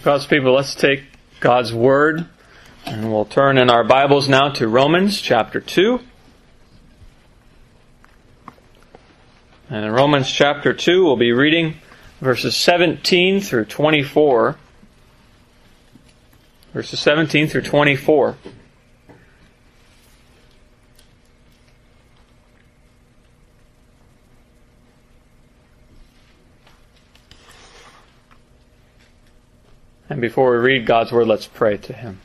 God's people, let's take God's Word, and we'll turn in our Bibles now to Romans chapter 2. And in Romans chapter 2, we'll be reading verses 17 through 24. Verses 17 through 24. And before we read God's Word, let's pray to Him.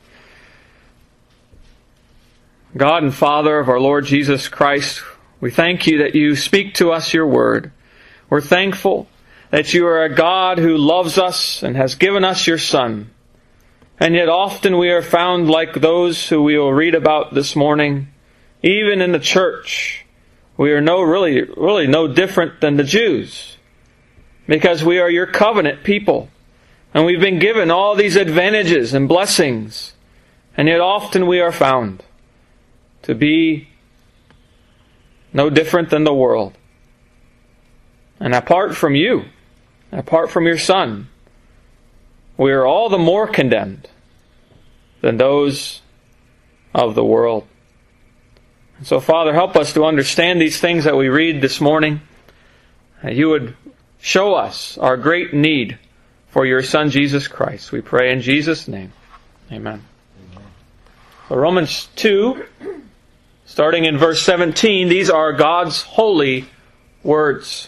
God and Father of our Lord Jesus Christ, we thank You that You speak to us Your Word. We're thankful that You are a God who loves us and has given us Your Son. And yet often we are found like those who we will read about this morning, even in the church. We are really no different than the Jews, because we are Your covenant people. And we've been given all these advantages and blessings. And yet often we are found to be no different than the world. And apart from You, apart from Your Son, we are all the more condemned than those of the world. And so, Father, help us to understand these things that we read this morning. That You would show us our great need for Your Son, Jesus Christ. We pray in Jesus' name. Amen. So Romans 2, starting in verse 17, these are God's holy words.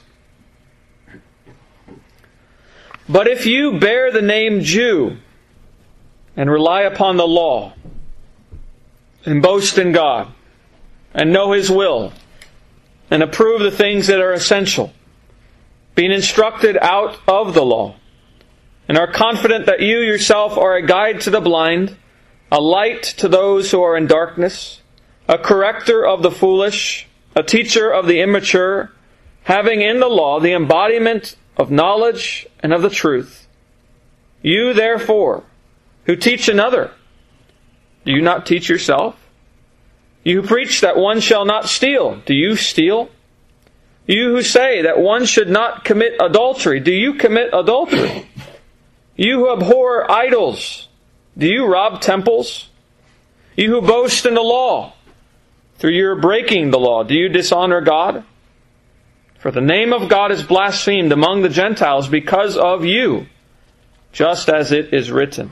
But if you bear the name Jew and rely upon the law and boast in God and know His will and approve the things that are essential, being instructed out of the law, and are confident that you yourself are a guide to the blind, a light to those who are in darkness, a corrector of the foolish, a teacher of the immature, having in the law the embodiment of knowledge and of the truth. You, therefore, who teach another, do you not teach yourself? You who preach that one shall not steal, do you steal? You who say that one should not commit adultery, do you commit adultery? You who abhor idols, do you rob temples? You who boast in the law, through your breaking the law, do you dishonor God? For the name of God is blasphemed among the Gentiles because of you, just as it is written.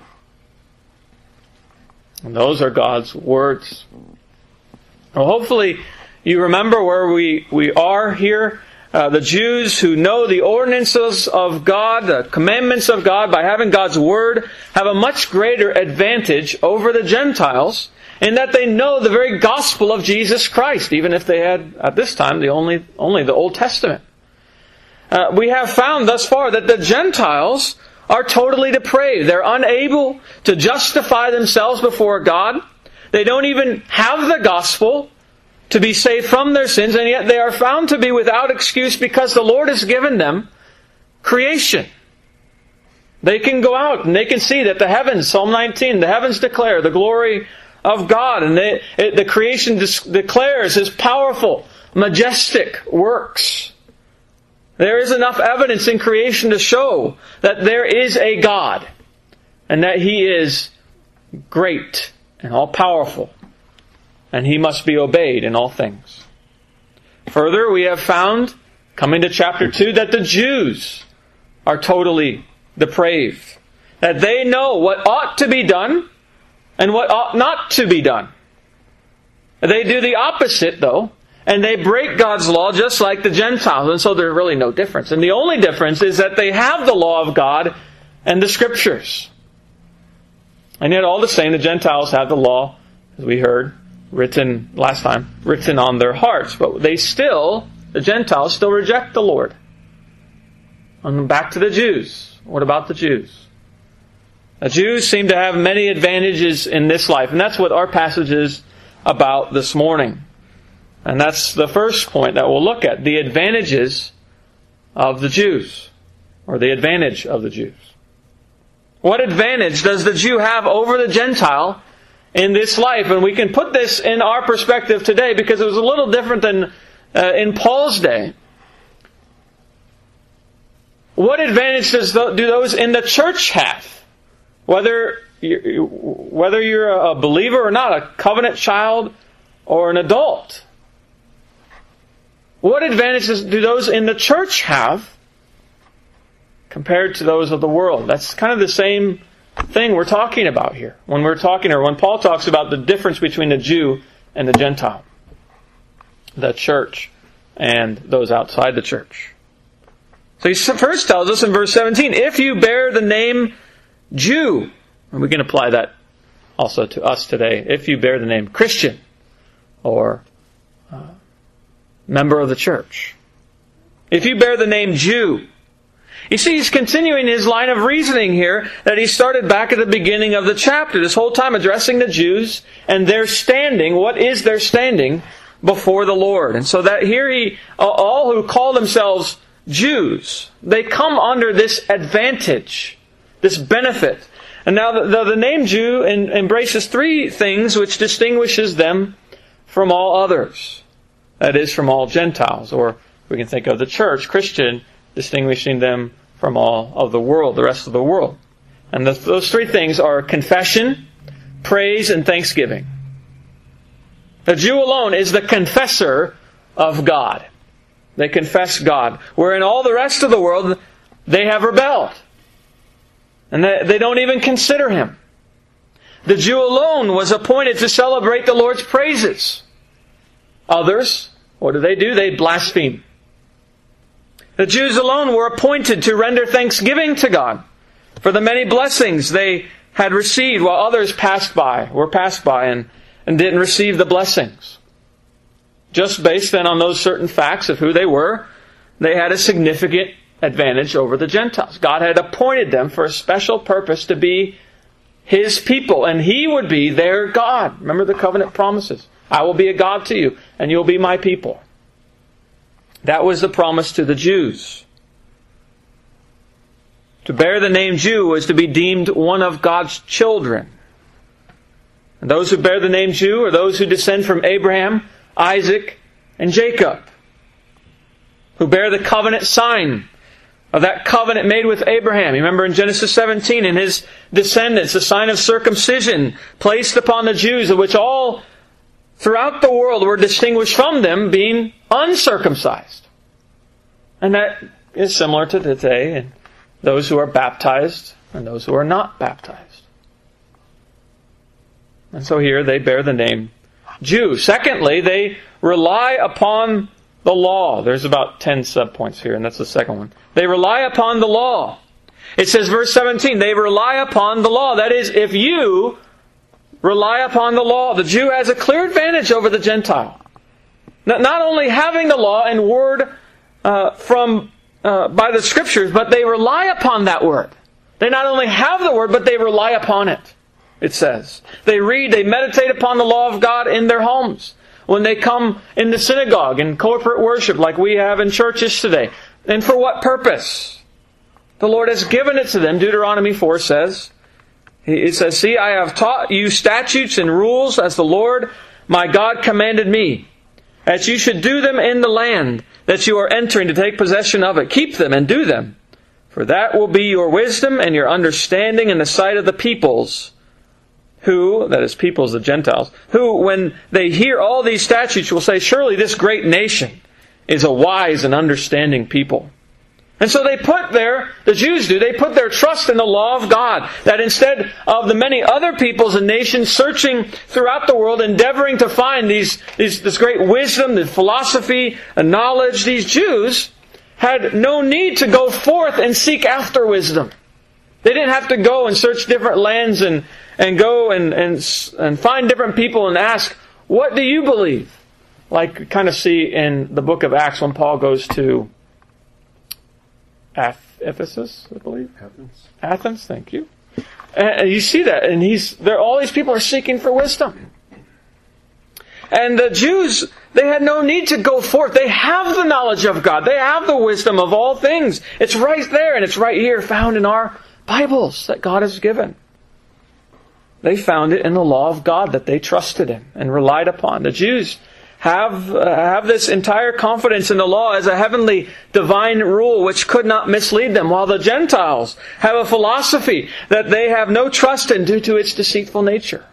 And those are God's words. Well, hopefully you remember where we are here. The Jews who know the ordinances of God, the commandments of God, by having God's Word, have a much greater advantage over the Gentiles in that they know the very gospel of Jesus Christ, even if they had, at this time, only the Old Testament. We have found thus far that the Gentiles are totally depraved. They're unable to justify themselves before God. They don't even have the gospel to be saved from their sins, and yet they are found to be without excuse because the Lord has given them creation. They can go out and they can see that the heavens, Psalm 19, the heavens declare the glory of God, and the creation declares His powerful, majestic works. There is enough evidence in creation to show that there is a God, and that He is great and all-powerful, and He must be obeyed in all things. Further, we have found, coming to chapter 2, that the Jews are totally depraved. That they know what ought to be done and what ought not to be done. They do the opposite, though, and they break God's law just like the Gentiles, and so there's really no difference. And the only difference is that they have the law of God and the Scriptures. And yet all the same, the Gentiles have the law, as we heard, written last time, written on their hearts. But the Gentiles still reject the Lord. And back to the Jews. What about the Jews? The Jews seem to have many advantages in this life. And that's what our passage is about this morning. And that's the first point that we'll look at. The advantages of the Jews. Or the advantage of the Jews. What advantage does the Jew have over the Gentile in this life? And we can put this in our perspective today because it was a little different than in Paul's day. What advantage do those in the church have Whether you're a believer or not, a covenant child or an adult. What advantages do those in the church have compared to those of the world? That's kind of the same thing we're talking about here. When Paul talks about the difference between the Jew and the Gentile, the church and those outside the church. So he first tells us in verse 17, if you bear the name Jew, and we can apply that also to us today, if you bear the name Christian or member of the church. If you bear the name Jew. You see, he's continuing his line of reasoning here that he started back at the beginning of the chapter, this whole time addressing the Jews and their standing. What is their standing before the Lord? And so that here all who call themselves Jews, they come under this advantage, this benefit. And now the name Jew embraces three things which distinguishes them from all others. That is, from all Gentiles, or we can think of the church, Christian, distinguishing them from all of the world, the rest of the world. And those three things are confession, praise, and thanksgiving. The Jew alone is the confessor of God. They confess God. Where in all the rest of the world, they have rebelled. And they don't even consider Him. The Jew alone was appointed to celebrate the Lord's praises. Others, what do? They blaspheme. The Jews alone were appointed to render thanksgiving to God for the many blessings they had received, while others were passed by and didn't receive the blessings. Just based then on those certain facts of who they were, they had a significant advantage over the Gentiles. God had appointed them for a special purpose to be His people, and He would be their God. Remember the covenant promises. I will be a God to you, and you will be my people. That was the promise to the Jews. To bear the name Jew was to be deemed one of God's children. And those who bear the name Jew are those who descend from Abraham, Isaac, and Jacob, who bear the covenant sign of that covenant made with Abraham. You remember in Genesis 17, and his descendants, the sign of circumcision placed upon the Jews, of which all throughout the world were distinguished from them, being uncircumcised. And that is similar to today, and those who are baptized and those who are not baptized. And so here they bear the name Jew. Secondly, they rely upon the law. There's about 10 subpoints here, and that's the second one. They rely upon the law. It says, verse 17, they rely upon the law. That is, if you rely upon the law, the Jew has a clear advantage over the Gentile. Not only having the law and word by the Scriptures, but they rely upon that word. They not only have the word, but they rely upon it, it says. They meditate upon the law of God in their homes. When they come in the synagogue and corporate worship like we have in churches today. And for what purpose? The Lord has given it to them. Deuteronomy 4 says, it says, see, I have taught you statutes and rules as the Lord my God commanded me, that you should do them in the land that you are entering to take possession of it. Keep them and do them, for that will be your wisdom and your understanding in the sight of the peoples, who, that is peoples, the Gentiles, who, when they hear all these statutes, will say, surely this great nation is a wise and understanding people. And so the Jews do, they put their trust in the law of God. That instead of the many other peoples and nations searching throughout the world, endeavoring to find this great wisdom, the philosophy, and knowledge, these Jews had no need to go forth and seek after wisdom. They didn't have to go and search different lands and go and find different people and ask, what do you believe? Like you kind of see in the book of Acts when Paul goes to Ephesus, I believe. Athens, thank you. And you see that, and all these people are seeking for wisdom. And the Jews, they had no need to go forth. They have the knowledge of God. They have the wisdom of all things. It's right there, and it's right here, found in our Bibles that God has given. They found it in the law of God that they trusted in and relied upon. The Jews have this entire confidence in the law as a heavenly divine rule which could not mislead them, while the Gentiles have a philosophy that they have no trust in due to its deceitful nature.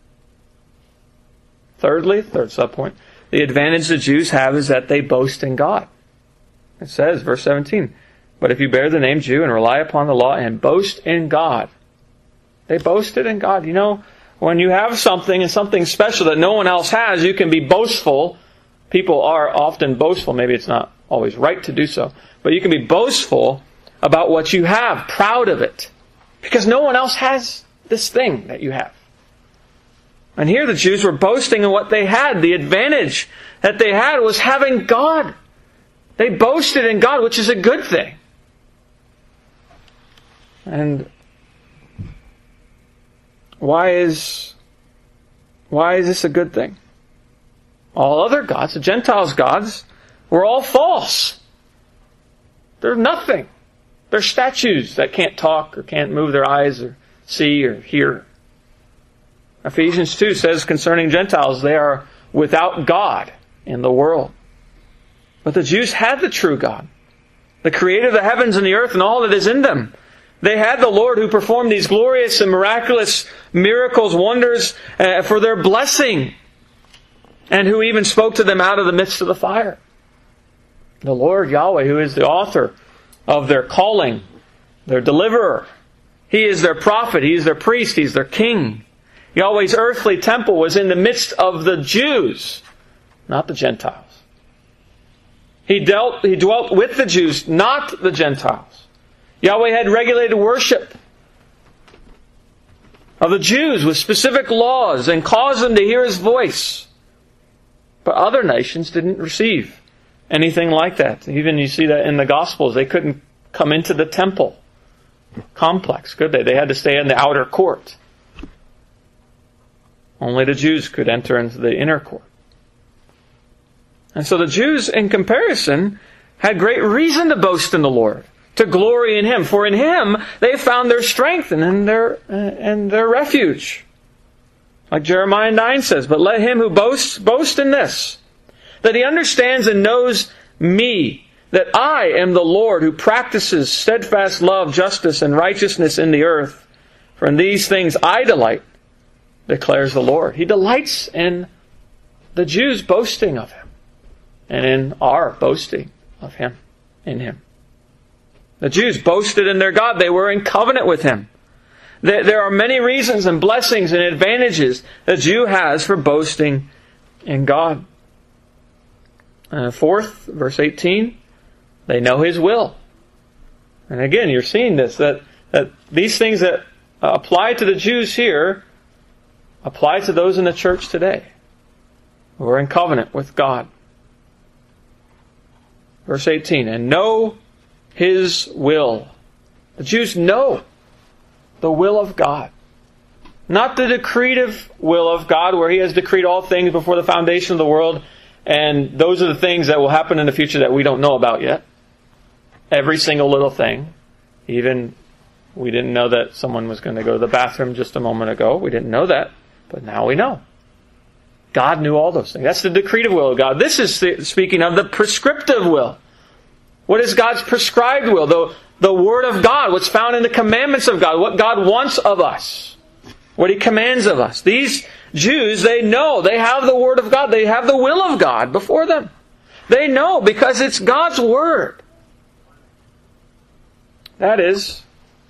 Thirdly, third subpoint, the advantage the Jews have is that they boast in God. It says, verse 17, but if you bear the name Jew and rely upon the law and boast in God. They boasted in God. You know, when you have something and something special that no one else has, you can be boastful. People are often boastful. Maybe it's not always right to do so. But you can be boastful about what you have, proud of it. Because no one else has this thing that you have. And here the Jews were boasting in what they had. The advantage that they had was having God. They boasted in God, which is a good thing. And why is this a good thing? All other gods, the Gentiles' gods, were all false. They're nothing. They're statues that can't talk or can't move their eyes or see or hear. Ephesians 2 says concerning Gentiles, they are without God in the world. But the Jews had the true God, the creator of the heavens and the earth and all that is in them. They had the Lord who performed these glorious and miraculous miracles, wonders for their blessing, and who even spoke to them out of the midst of the fire. The Lord Yahweh, who is the author of their calling, their deliverer. He is their prophet, He is their priest, He is their king. Yahweh's earthly temple was in the midst of the Jews, not the Gentiles. He dwelt with the Jews, not the Gentiles. Yahweh had regulated worship of the Jews with specific laws and caused them to hear His voice. But other nations didn't receive anything like that. Even you see that in the Gospels. They couldn't come into the temple complex, could they? They had to stay in the outer court. Only the Jews could enter into the inner court. And so the Jews, in comparison, had great reason to boast in the Lord, to glory in Him. For in Him they found their strength and their refuge. Like Jeremiah 9 says, but let him who boasts, boast in this, that he understands and knows me, that I am the Lord who practices steadfast love, justice, and righteousness in the earth. For in these things I delight, declares the Lord. He delights in the Jews boasting of Him, and in our boasting of Him, in Him. The Jews boasted in their God. They were in covenant with Him. There are many reasons and blessings and advantages the Jew has for boasting in God. Fourth, verse 18, they know His will. And again, you're seeing this, that these things that apply to the Jews here apply to those in the church today who are in covenant with God. Verse 18, and know His will. The Jews know the will of God. Not the decretive will of God where He has decreed all things before the foundation of the world, and those are the things that will happen in the future that we don't know about yet. Every single little thing. Even we didn't know that someone was going to go to the bathroom just a moment ago. We didn't know that, but now we know. God knew all those things. That's the decretive will of God. This is speaking of the prescriptive will. What is God's prescribed will? The Word of God, what's found in the commandments of God, what God wants of us, what He commands of us. These Jews, they know, they have the Word of God, they have the will of God before them. They know because it's God's Word. That is,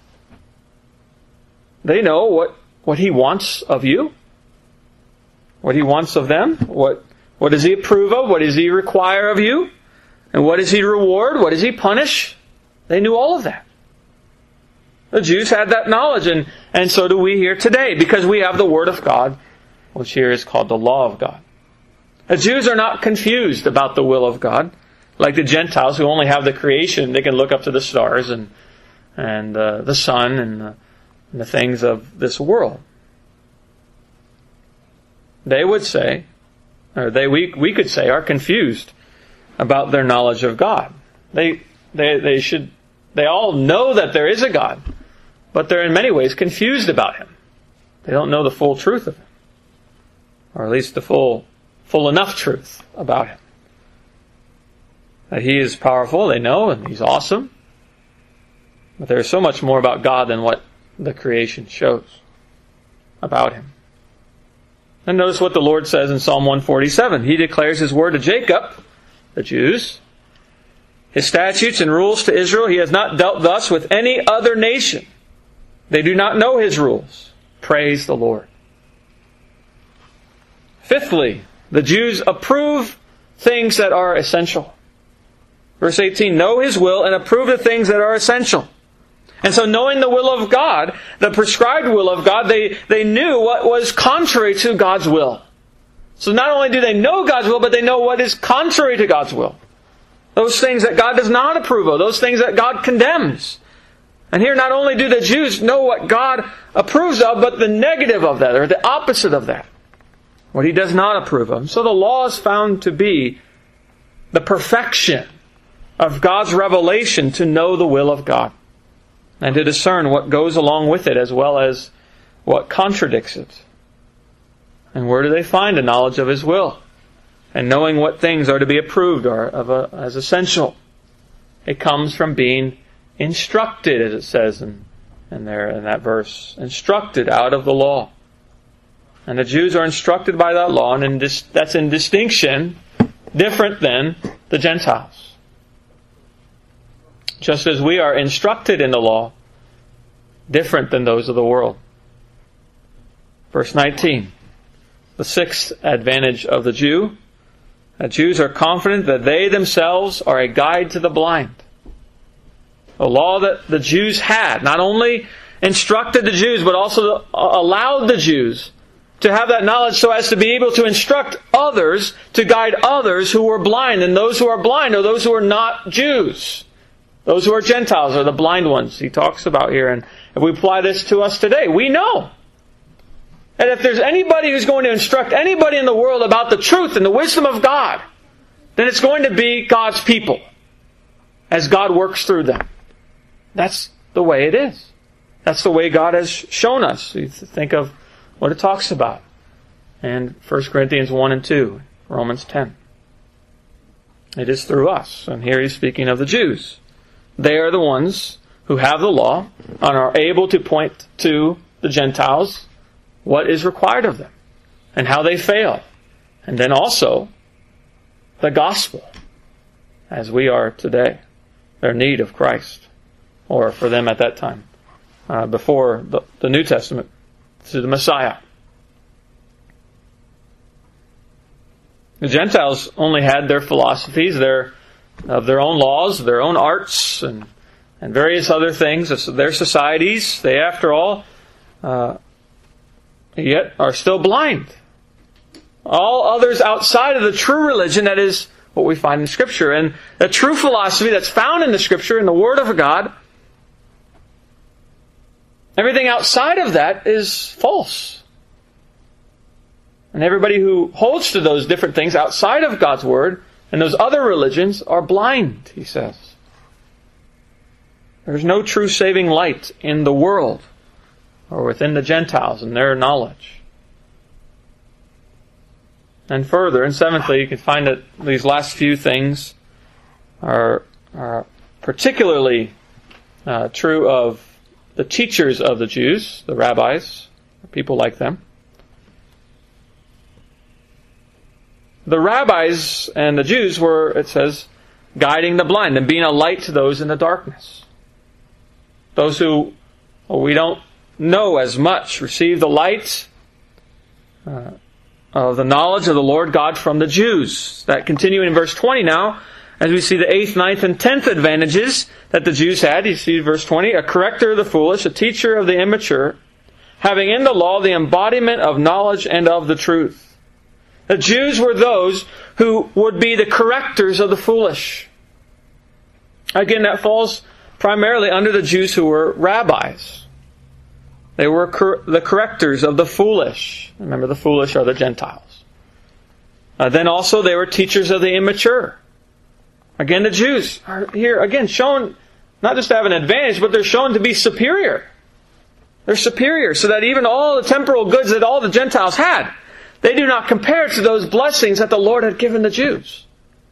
they know what He wants of you, what He wants of them, what does He approve of, what does He require of you, and what does He reward, what does He punish. They knew all of that. The Jews had that knowledge, and so do we here today, because we have the Word of God, which here is called the law of God. The Jews are not confused about the will of God, like the Gentiles who only have the creation. They can look up to the stars and the sun and the things of this world. They would say, or we could say, are confused about their knowledge of God. They all know that there is a God, but they're in many ways confused about Him. They don't know the full truth of Him, or at least the full full enough truth about Him. That He is powerful, they know, and He's awesome. But there's so much more about God than what the creation shows about Him. And notice what the Lord says in Psalm 147. He declares His word to Jacob, the Jews, His statutes and rules to Israel. He has not dealt thus with any other nation. They do not know His rules. Praise the Lord. Fifthly, the Jews approve things that are essential. Verse 18, know His will and approve the things that are essential. And so knowing the will of God, the prescribed will of God, they knew what was contrary to God's will. So not only do they know God's will, but they know what is contrary to God's will. Those things that God does not approve of, those things that God condemns. And here not only do the Jews know what God approves of, but the negative of that, or the opposite of that. What He does not approve of. So the law is found to be the perfection of God's revelation to know the will of God. And to discern what goes along with it as well as what contradicts it. And where do they find a knowledge of His will? And knowing what things are to be approved or as essential. It comes from being instructed, as it says in that verse. Instructed out of the law. And the Jews are instructed by that law, and that's in distinction, different than the Gentiles. Just as we are instructed in the law, different than those of the world. Verse 19. The sixth advantage of the Jew. The Jews are confident that they themselves are a guide to the blind. A law that the Jews had not only instructed the Jews, but also allowed the Jews to have that knowledge so as to be able to instruct others, to guide others who were blind. And those who are blind are those who are not Jews. Those who are Gentiles are the blind ones He talks about here. And if we apply this to us today, we know that if there's anybody who's going to instruct anybody in the world about the truth and the wisdom of God, then it's going to be God's people as God works through them. That's the way it is. That's the way God has shown us. You think of what it talks about in 1 Corinthians 1 and 2, Romans 10. It is through us. And here He's speaking of the Jews. They are the ones who have the law and are able to point to the Gentiles what is required of them and how they fail. And then also the gospel, as we are today, their need of Christ, or for them at that time, before the New Testament, to the Messiah. The Gentiles only had their philosophies, of their own laws, their own arts, and various other things, their societies. They, after all, yet are still blind. All others outside of the true religion, that is what we find in Scripture. And the true philosophy that's found in the Scripture, in the Word of God, everything outside of that is false. And everybody who holds to those different things outside of God's Word and those other religions are blind, he says. There's no true saving light in the world or within the Gentiles and their knowledge. And further, and seventhly, you can find that these last few things are particularly true of the teachers of the Jews, the rabbis, people like them. The rabbis and the Jews were, it says, guiding the blind and being a light to those in the darkness. Those who we don't know as much receive the light of the knowledge of the Lord God from the Jews. That continuing in verse 20 now, as we see the 8th, 9th, and 10th advantages that the Jews had. You see verse 20, a corrector of the foolish, a teacher of the immature, having in the law the embodiment of knowledge and of the truth. The Jews were those who would be the correctors of the foolish. Again, that falls primarily under the Jews who were rabbis. They were the correctors of the foolish. Remember, the foolish are the Gentiles. Then also they were teachers of the immature. Again, the Jews are here, again, shown not just to have an advantage, but they're shown to be superior. They're superior, so that even all the temporal goods that all the Gentiles had, they do not compare to those blessings that the Lord had given the Jews.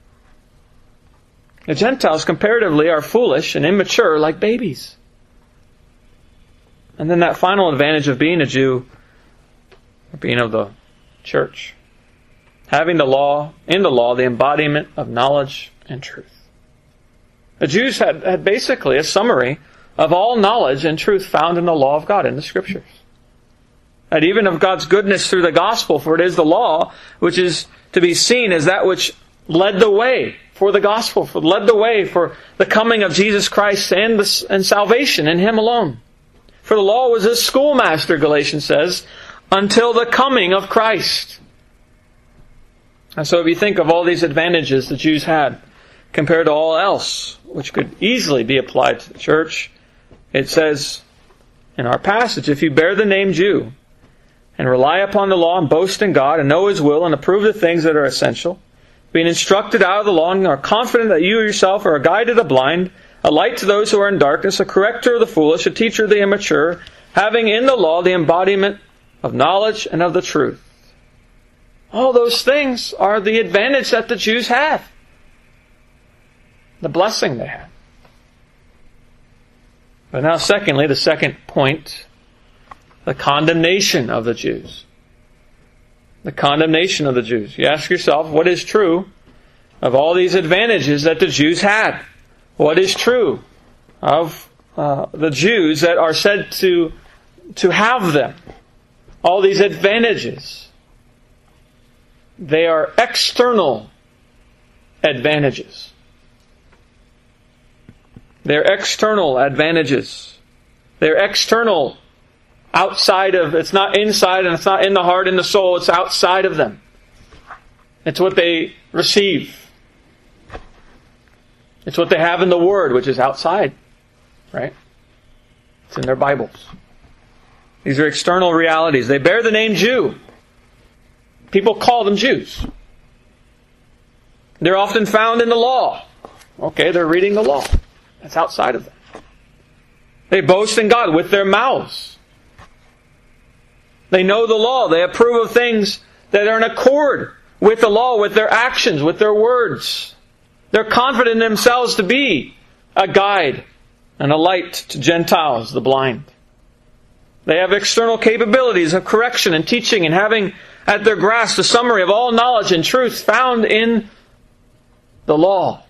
The Gentiles comparatively are foolish and immature like babies. And then that final advantage of being a Jew, being of the church, having the law, in the law, the embodiment of knowledge and truth. The Jews had basically a summary of all knowledge and truth found in the law of God, in the Scriptures. And even of God's goodness through the gospel, for it is the law which is to be seen as that which led the way for the gospel, led the way for the coming of Jesus Christ and salvation in Him alone. For the law was a schoolmaster, Galatians says, until the coming of Christ. And so if you think of all these advantages the Jews had compared to all else, which could easily be applied to the church, it says in our passage, if you bear the name Jew and rely upon the law and boast in God and know His will and approve the things that are essential, being instructed out of the law and are confident that you yourself are a guide to the blind, a light to those who are in darkness, a corrector of the foolish, a teacher of the immature, having in the law the embodiment of knowledge and of the truth. All those things are the advantage that the Jews have. The blessing they have. But now secondly, the second point, the condemnation of the Jews. The condemnation of the Jews. You ask yourself, what is true of all these advantages that the Jews had? What is true of the Jews that are said to have them? All these advantages. They are external advantages. They're external advantages. They're external, outside of, it's not inside and it's not in the heart and the soul, it's outside of them. It's what they receive. It's what they have in the Word, which is outside. Right? It's in their Bibles. These are external realities. They bear the name Jew. People call them Jews. They're often found in the law. Okay, they're reading the law. That's outside of them. They boast in God with their mouths. They know the law. They approve of things that are in accord with the law, with their actions, with their words. They're confident in themselves to be a guide and a light to Gentiles, the blind. They have external capabilities of correction and teaching and having at their grasp a summary of all knowledge and truth found in the law.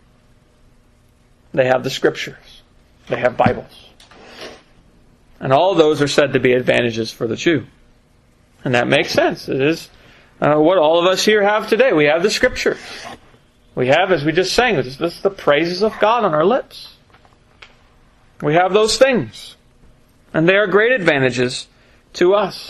They have the Scriptures. They have Bibles. And all those are said to be advantages for the Jew. And that makes sense. It is what all of us here have today. We have the Scriptures. We have, as we just sang, this is the praises of God on our lips. We have those things. And they are great advantages to us.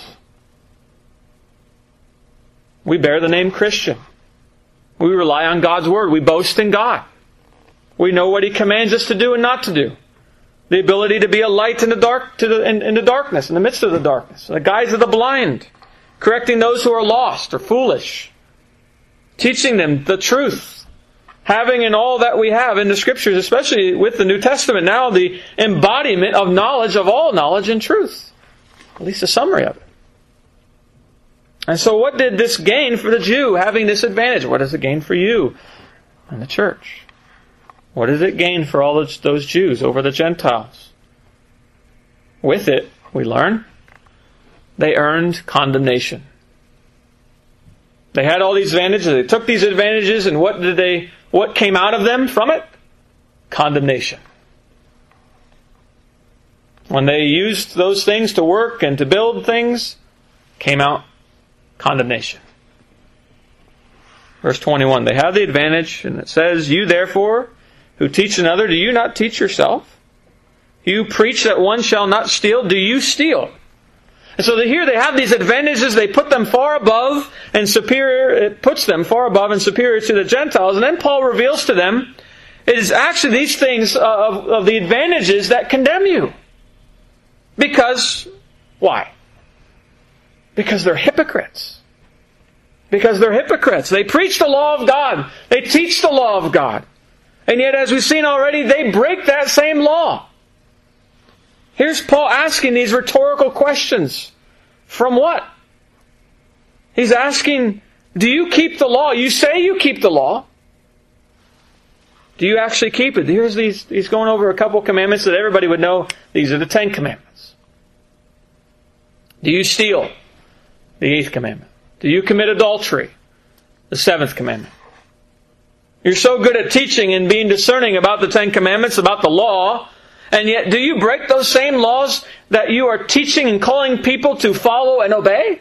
We bear the name Christian. We rely on God's Word. We boast in God. We know what He commands us to do and not to do. The ability to be a light in the dark, in the darkness, in the midst of the darkness. The guides of the blind. Correcting those who are lost or foolish. Teaching them the truth. Having in all that we have in the Scriptures, especially with the New Testament now, the embodiment of knowledge, of all knowledge and truth. At least a summary of it. And so what did this gain for the Jew, having this advantage? What does it gain for you and the church? What does it gain for all those Jews over the Gentiles? With it, we learn, they earned condemnation. They had all these advantages. They took these advantages, and what came out of them from it? Condemnation. When they used those things to work and to build things, came out condemnation. Verse 21, they have the advantage, and it says, you therefore, who teach another, do you not teach yourself? You preach that one shall not steal, do you steal? And so here they have these advantages, they put them far above and superior, it puts them far above and superior to the Gentiles. And then Paul reveals to them, it is actually these things of the advantages that condemn you. Because, why? Because they're hypocrites. Because they're hypocrites. They preach the law of God. They teach the law of God. And yet, as we've seen already, they break that same law. Here's Paul asking these rhetorical questions. From what? He's asking, do you keep the law? You say you keep the law. Do you actually keep it? He's going over a couple of commandments that everybody would know. These are the 10 commandments. Do you steal? The 8th commandment. Do you commit adultery? The 7th commandment. You're so good at teaching and being discerning about the 10 commandments, about the law, and yet do you break those same laws that you are teaching and calling people to follow and obey?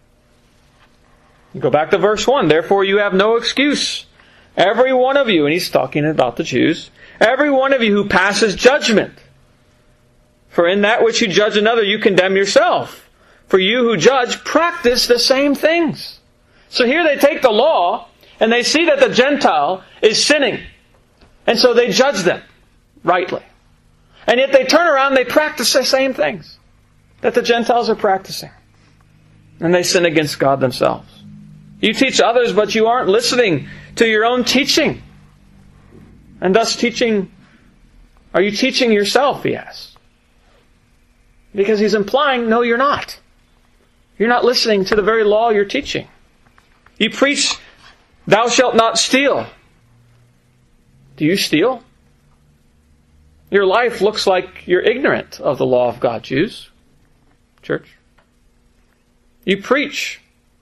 Go back to verse 1. Therefore you have no excuse. Every one of you, and he's talking about the Jews, every one of you who passes judgment. For in that which you judge another, you condemn yourself. For you who judge practice the same things. So here they take the law, and they see that the Gentile is sinning. And so they judge them rightly. And yet they turn around and they practice the same things that the Gentiles are practicing. And they sin against God themselves. You teach others, but you aren't listening to your own teaching. And thus are you teaching yourself, he asks. Because he's implying, no, you're not. You're not listening to the very law you're teaching. You preach, thou shalt not steal. Do you steal? Your life looks like you're ignorant of the law of God, Jews. Church. You preach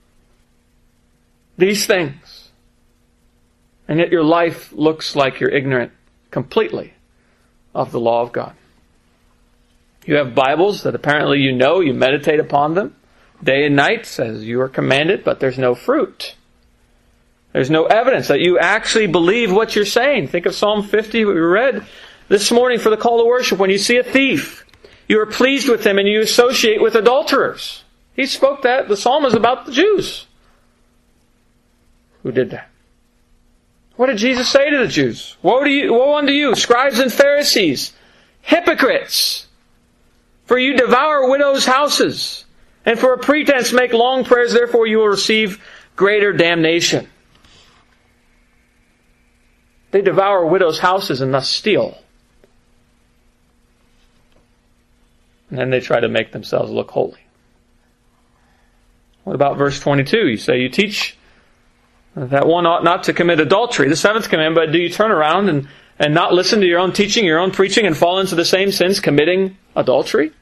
these things, and yet your life looks like you're ignorant completely of the law of God. You have Bibles that apparently you know, you meditate upon them day and night, says you are commanded, but there's no fruit. There's no evidence that you actually believe what you're saying. Think of Psalm 50 we read this morning for the call to worship. When you see a thief, you are pleased with him and you associate with adulterers. He spoke that, the psalm is about the Jews who did that. What did Jesus say to the Jews? Woe unto you, scribes and Pharisees, hypocrites! For you devour widows' houses, and for a pretense make long prayers, therefore you will receive greater damnation. They devour widows' houses and thus steal. And then they try to make themselves look holy. What about verse 22? You say you teach that one ought not to commit adultery, the 7th commandment, but do you turn around and not listen to your own teaching, your own preaching, and fall into the same sins, committing adultery?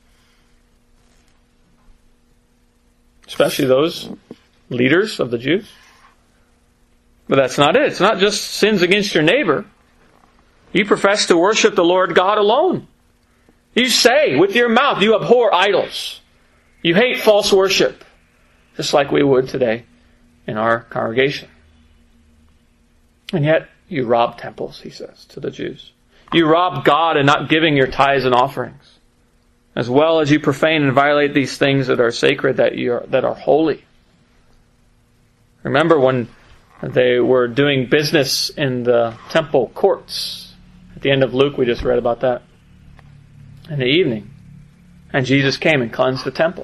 Especially those leaders of the Jews. But that's not it. It's not just sins against your neighbor. You profess to worship the Lord God alone. You say with your mouth you abhor idols. You hate false worship. Just like we would today in our congregation. And yet you rob temples, he says to the Jews. You rob God in not giving your tithes and offerings. As well as you profane and violate these things that are sacred, that are holy. Remember when they were doing business in the temple courts. At the end of Luke, we just read about that. In the evening. And Jesus came and cleansed the temple.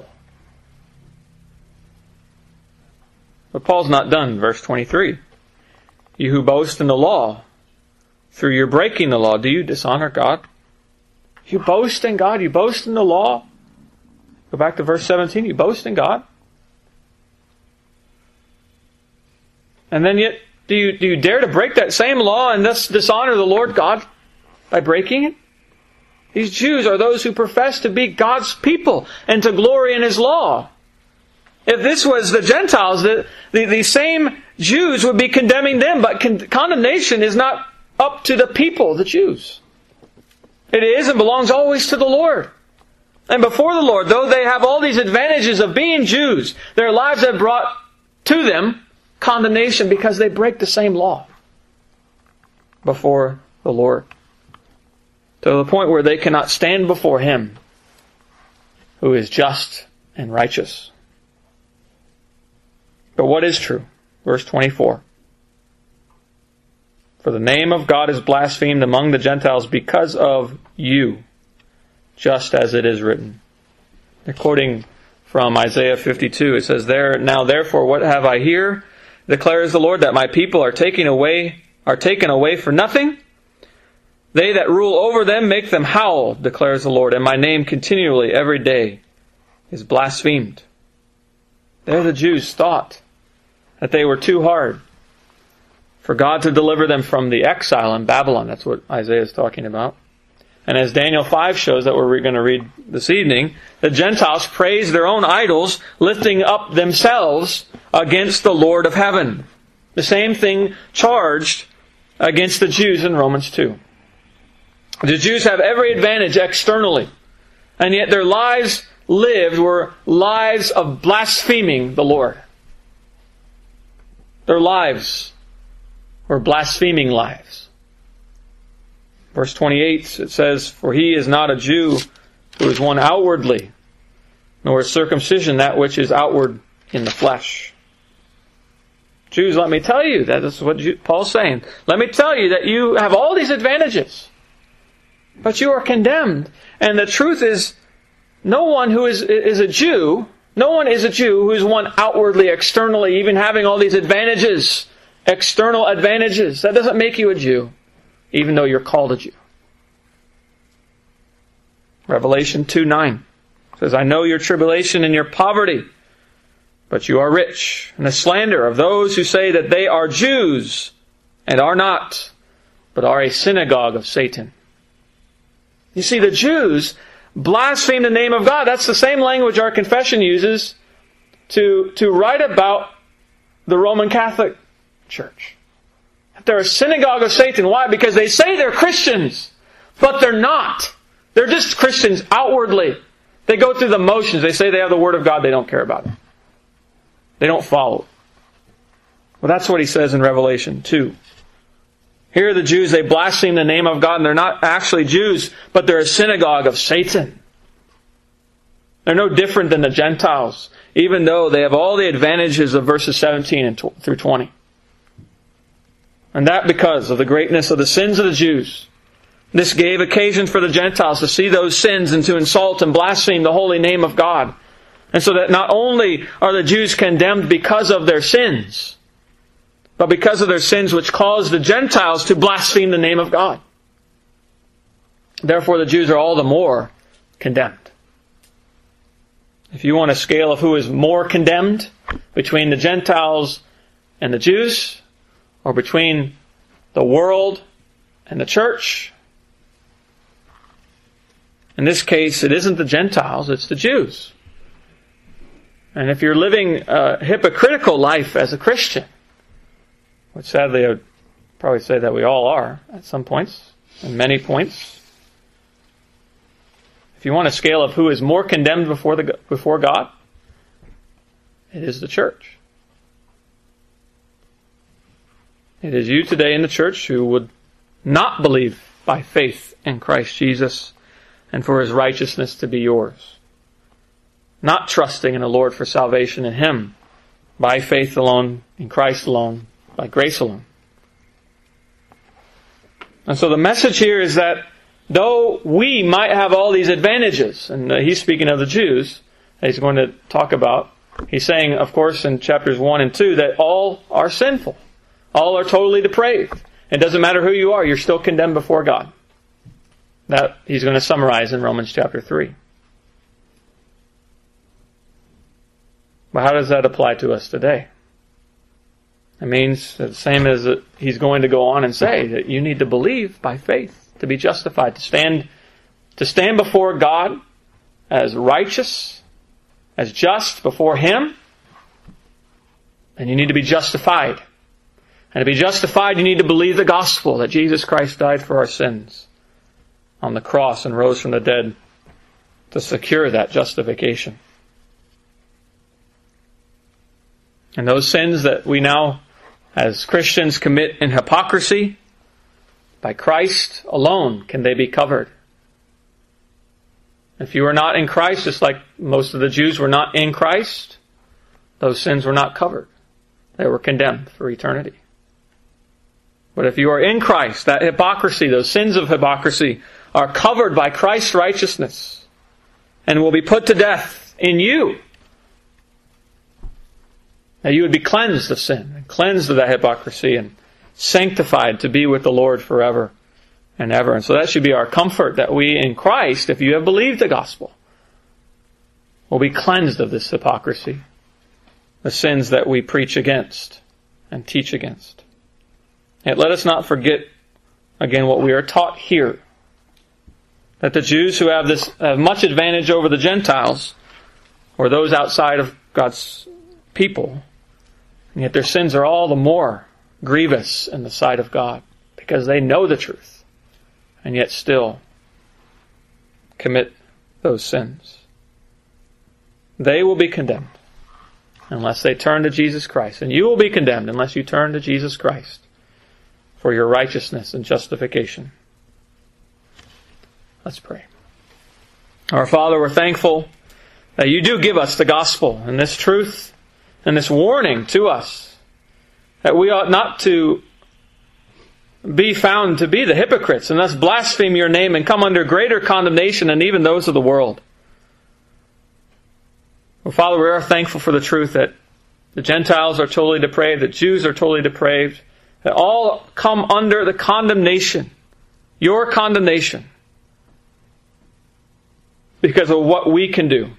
But Paul's not done. Verse 23. You who boast in the law, through your breaking the law, do you dishonor God? You boast in God? You boast in the law? Go back to verse 17. You boast in God? And then yet, do you dare to break that same law and thus dishonor the Lord God by breaking it? These Jews are those who profess to be God's people and to glory in His law. If this was the Gentiles, the same Jews would be condemning them, but condemnation is not up to the people, the Jews. It is and belongs always to the Lord. And before the Lord, though they have all these advantages of being Jews, their lives have brought to them condemnation because they break the same law before the Lord. To the point where they cannot stand before Him who is just and righteous. But what is true? Verse 24. For the name of God is blasphemed among the Gentiles because of you, just as it is written. They're quoting from Isaiah 52. It says there, now therefore what have I here, declares the Lord, that my people are taken away for nothing? They that rule over them make them howl, declares the Lord, and my name continually every day is blasphemed. There the Jews thought that they were too hard for God to deliver them from the exile in Babylon. That's what Isaiah is talking about. And as Daniel 5 shows that we're going to read this evening, the Gentiles praise their own idols, lifting up themselves against the Lord of heaven. The same thing charged against the Jews in Romans 2. The Jews have every advantage externally, and yet their lives lived were lives of blaspheming the Lord. Their lives were blaspheming lives. Verse 28, it says, "For he is not a Jew who is one outwardly, nor is circumcision that which is outward in the flesh." Jews, let me tell you, that is what Paul's saying. Let me tell you that you have all these advantages, but you are condemned. And the truth is, no one who is a Jew, no one is a Jew who is one outwardly, externally, even having all these advantages, external advantages. That doesn't make you a Jew, even though you're called a Jew. Revelation 2:9 says, "I know your tribulation and your poverty, but you are rich, and the slander of those who say that they are Jews and are not, but are a synagogue of Satan." You see, the Jews blaspheme the name of God. That's the same language our confession uses to write about the Roman Catholic Church. They're a synagogue of Satan. Why? Because they say they're Christians, but they're not. They're just Christians outwardly. They go through the motions. They say they have the Word of God. They don't care about it. They don't follow it. Well, that's what he says in Revelation 2. Here the Jews, they blaspheme the name of God, and they're not actually Jews, but they're a synagogue of Satan. They're no different than the Gentiles, even though they have all the advantages of verses 17 through 20. And that because of the greatness of the sins of the Jews. This gave occasion for the Gentiles to see those sins and to insult and blaspheme the holy name of God. And so that not only are the Jews condemned because of their sins, but because of their sins which caused the Gentiles to blaspheme the name of God. Therefore the Jews are all the more condemned. If you want a scale of who is more condemned between the Gentiles and the Jews, or between the world and the church, in this case it isn't the Gentiles, it's the Jews. And if you're living a hypocritical life as a Christian, which sadly I would probably say that we all are at some points, and many points, if you want a scale of who is more condemned before God, it is the church. It is you today in the church who would not believe by faith in Christ Jesus and for His righteousness to be yours. Not trusting in the Lord for salvation in Him, by faith alone, in Christ alone, by grace alone. And so the message here is that though we might have all these advantages, and he's speaking of the Jews, that he's going to talk about, he's saying, of course, in chapters 1 and 2, that all are sinful. All are totally depraved. It doesn't matter who you are, you're still condemned before God. That he's going to summarize in Romans chapter 3. But how does that apply to us today? It means the same as he's going to go on and say, that you need to believe by faith to be justified, to stand before God as righteous, as just before Him, and you need to be justified. And to be justified, you need to believe the gospel, that Jesus Christ died for our sins on the cross and rose from the dead to secure that justification. And those sins that we now, as Christians, commit in hypocrisy, by Christ alone can they be covered. If you are not in Christ, just like most of the Jews were not in Christ, those sins were not covered. They were condemned for eternity. But if you are in Christ, that hypocrisy, those sins of hypocrisy, are covered by Christ's righteousness and will be put to death in you. That you would be cleansed of sin, and cleansed of that hypocrisy, and sanctified to be with the Lord forever and ever. And so that should be our comfort, that we in Christ, if you have believed the gospel, will be cleansed of this hypocrisy the sins that we preach against and teach against. Yet let us not forget, again, what we are taught here. That the Jews who have much advantage over the Gentiles, or those outside of God's people, and yet their sins are all the more grievous in the sight of God, because they know the truth, and yet still commit those sins. They will be condemned unless they turn to Jesus Christ. And you will be condemned unless you turn to Jesus Christ for your righteousness and justification. Let's pray. Our Father, we're thankful that you do give us the gospel and this truth and this warning to us that we ought not to be found to be the hypocrites and thus blaspheme your name and come under greater condemnation than even those of the world. Well, Father, we are thankful for the truth that the Gentiles are totally depraved, that Jews are totally depraved, that all come under the condemnation, your condemnation, because of what we can do.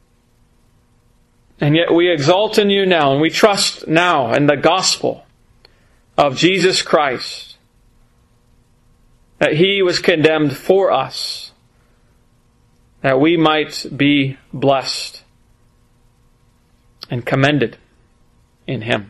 And yet we exalt in you now, and we trust now in the gospel of Jesus Christ, that He was condemned for us, that we might be blessed and commended in Him.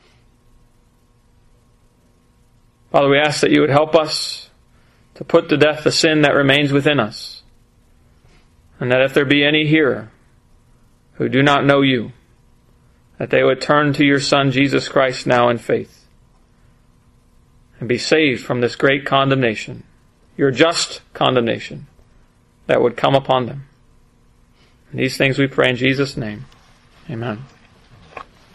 Father, we ask that you would help us to put to death the sin that remains within us, and that if there be any here who do not know you, that they would turn to your Son, Jesus Christ, now in faith, and be saved from this great condemnation, your just condemnation that would come upon them. And these things we pray in Jesus' name. Amen.